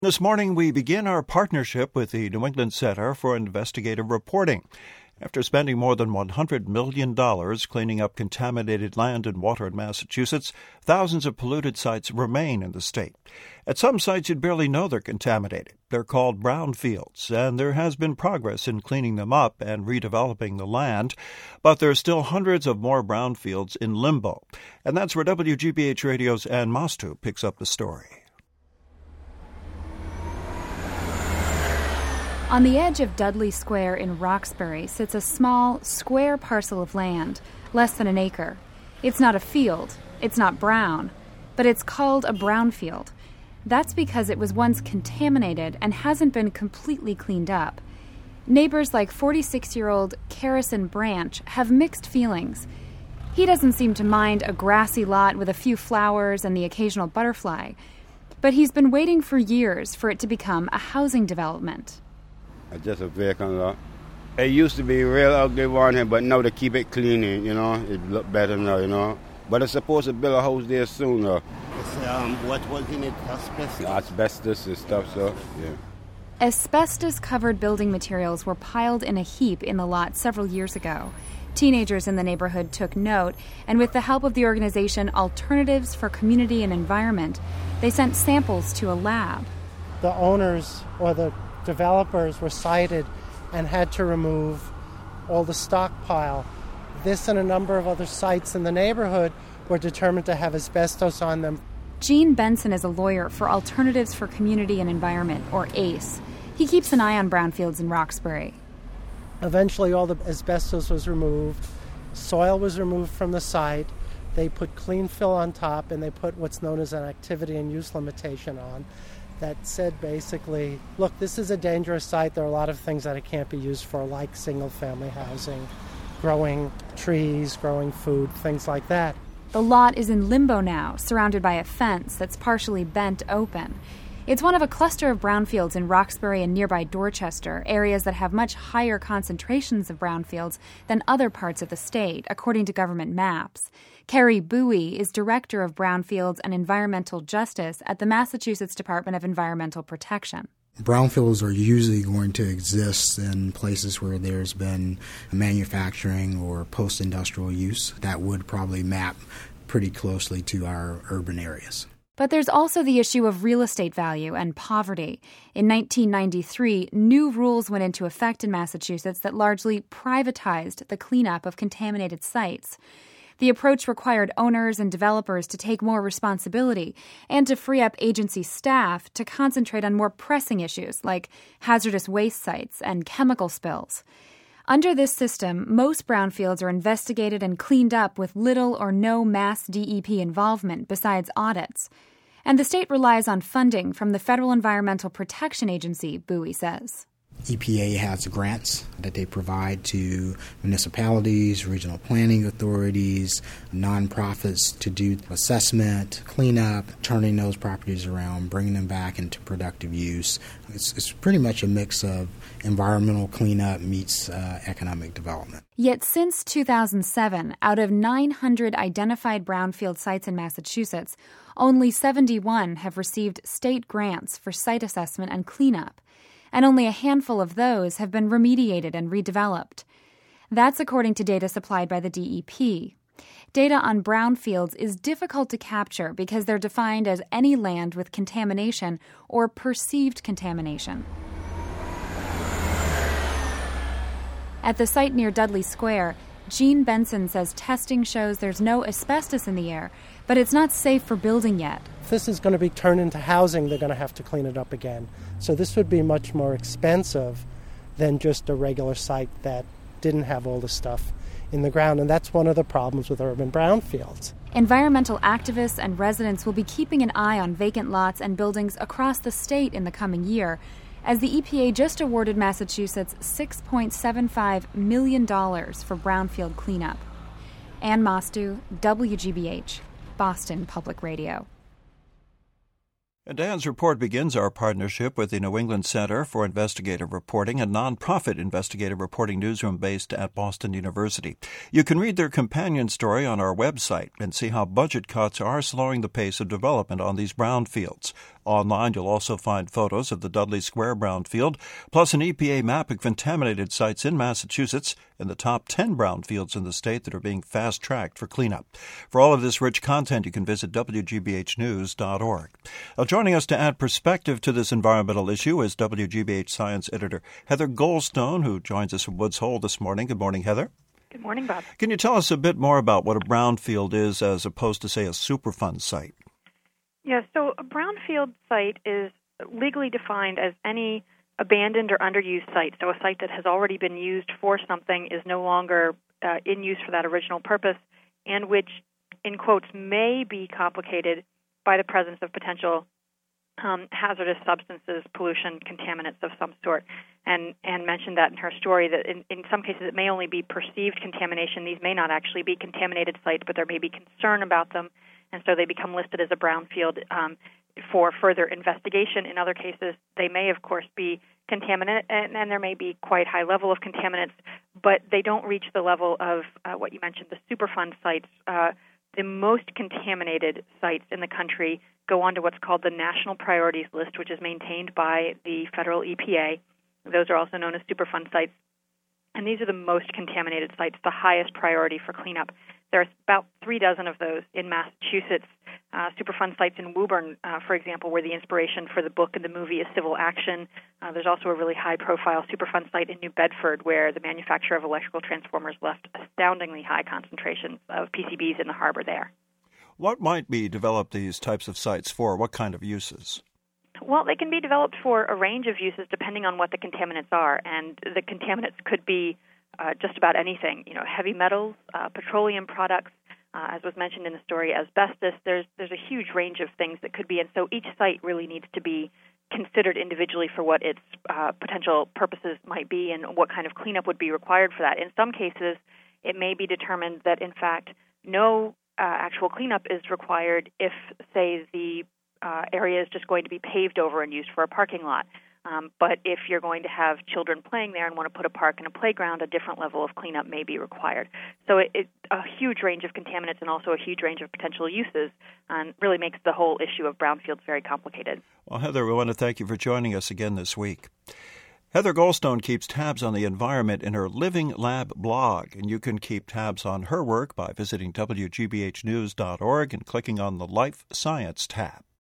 This morning, we begin our partnership with the New England Center for Investigative Reporting. After spending more than $100 million cleaning up contaminated land and water in Massachusetts, thousands of polluted sites remain in the state. At some sites, you'd barely know they're contaminated. They're called brownfields, and there has been progress in cleaning them up and redeveloping the land. But there are still hundreds of more brownfields in limbo. And that's where WGBH Radio's Ann Mostu picks up the story. On the edge of Dudley Square in Roxbury sits a small, square parcel of land, less than an acre. It's not a field, it's not brown, but it's called a brownfield. That's because it was once contaminated and hasn't been completely cleaned up. Neighbors like 46-year-old Carrison Branch have mixed feelings. He doesn't seem to mind a grassy lot with a few flowers and the occasional butterfly, but he's been waiting for years for it to become a housing development. It's just a vacant lot. It used to be real ugly one here, but now they keep it clean, it look better now, But it's supposed to build a house there soon, though. What was in it? Asbestos? Asbestos and stuff, so, yeah. Asbestos-covered building materials were piled in a heap in the lot several years ago. Teenagers in the neighborhood took note, and with the help of the organization Alternatives for Community and Environment, they sent samples to a lab. The owners or the developers were cited and had to remove all the stockpile. This and a number of other sites in the neighborhood were determined to have asbestos on them. Gene Benson is a lawyer for Alternatives for Community and Environment, or ACE. He keeps an eye on brownfields in Roxbury. Eventually all the asbestos was removed. Soil was removed from the site. They put clean fill on top, and they put what's known as an activity and use limitation on. That said basically, look, this is a dangerous site. There are a lot of things that it can't be used for, like single-family housing, growing trees, growing food, things like that. The lot is in limbo now, surrounded by a fence that's partially bent open. It's one of a cluster of brownfields in Roxbury and nearby Dorchester, areas that have much higher concentrations of brownfields than other parts of the state, according to government maps. Carrie Bowie is Director of Brownfields and Environmental Justice at the Massachusetts Department of Environmental Protection. Brownfields are usually going to exist in places where there's been manufacturing or post-industrial use. That would probably map pretty closely to our urban areas. But there's also the issue of real estate value and poverty. In 1993, new rules went into effect in Massachusetts that largely privatized the cleanup of contaminated sites. The approach required owners and developers to take more responsibility and to free up agency staff to concentrate on more pressing issues like hazardous waste sites and chemical spills. Under this system, most brownfields are investigated and cleaned up with little or no mass DEP involvement besides audits. And the state relies on funding from the Federal Environmental Protection Agency, Bowie says. EPA has grants that they provide to municipalities, regional planning authorities, nonprofits to do assessment, cleanup, turning those properties around, bringing them back into productive use. It's pretty much a mix of environmental cleanup meets economic development. Yet since 2007, out of 900 identified brownfield sites in Massachusetts, only 71 have received state grants for site assessment and cleanup, and only a handful of those have been remediated and redeveloped. That's according to data supplied by the DEP. Data on brownfields is difficult to capture because they're defined as any land with contamination or perceived contamination. At the site near Dudley Square, Gene Benson says testing shows there's no asbestos in the air, but it's not safe for building yet. If this is going to be turned into housing, they're going to have to clean it up again. So this would be much more expensive than just a regular site that didn't have all the stuff in the ground. And that's one of the problems with urban brownfields. Environmental activists and residents will be keeping an eye on vacant lots and buildings across the state in the coming year, as the EPA just awarded Massachusetts $6.75 million for brownfield cleanup. Ann Mostu, WGBH, Boston Public Radio. And Dan's report begins our partnership with the New England Center for Investigative Reporting, a nonprofit investigative reporting newsroom based at Boston University. You can read their companion story on our website and see how budget cuts are slowing the pace of development on these brownfields. Online, you'll also find photos of the Dudley Square brownfield, plus an EPA map of contaminated sites in Massachusetts and the top 10 brownfields in the state that are being fast-tracked for cleanup. For all of this rich content, you can visit WGBHnews.org. Now, joining us to add perspective to this environmental issue is WGBH Science Editor Heather Goldstone, who joins us from Woods Hole this morning. Good morning, Heather. Good morning, Bob. Can you tell us a bit more about what a brownfield is as opposed to, say, a Superfund site? Yeah, so a brownfield site is legally defined as any abandoned or underused site. So a site that has already been used for something is no longer in use for that original purpose, and which, in quotes, may be complicated by the presence of potential hazardous substances, pollution, contaminants of some sort. And mentioned that in her story that in some cases it may only be perceived contamination. These may not actually be contaminated sites, but there may be concern about them, and so they become listed as a brownfield for further investigation. In other cases, they may, of course, be contaminant, and there may be quite high level of contaminants, but they don't reach the level of what you mentioned, the Superfund sites. The most contaminated sites in the country go onto what's called the National Priorities List, which is maintained by the federal EPA. Those are also known as Superfund sites. And these are the most contaminated sites, the highest priority for cleanup. There's about 36 of those in Massachusetts. Superfund sites in Woburn, for example, where the inspiration for the book and the movie is Civil Action. There's also a really high-profile Superfund site in New Bedford where the manufacturer of electrical transformers left astoundingly high concentrations of PCBs in the harbor there. What might be developed these types of sites for? What kind of uses? Well, they can be developed for a range of uses depending on what the contaminants are, and the contaminants could be just about anything. Heavy metals, petroleum products, as was mentioned in the story, asbestos. There's a huge range of things that could be, and so each site really needs to be considered individually for what its potential purposes might be and what kind of cleanup would be required for that. In some cases, it may be determined that, in fact, no actual cleanup is required if, say, the area is just going to be paved over and used for a parking lot. But if you're going to have children playing there and want to put a park and a playground, a different level of cleanup may be required. So it's a huge range of contaminants and also a huge range of potential uses, and really makes the whole issue of brownfields very complicated. Well, Heather, we want to thank you for joining us again this week. Heather Goldstone keeps tabs on the environment in her Living Lab blog, and you can keep tabs on her work by visiting WGBHnews.org and clicking on the Life Science tab.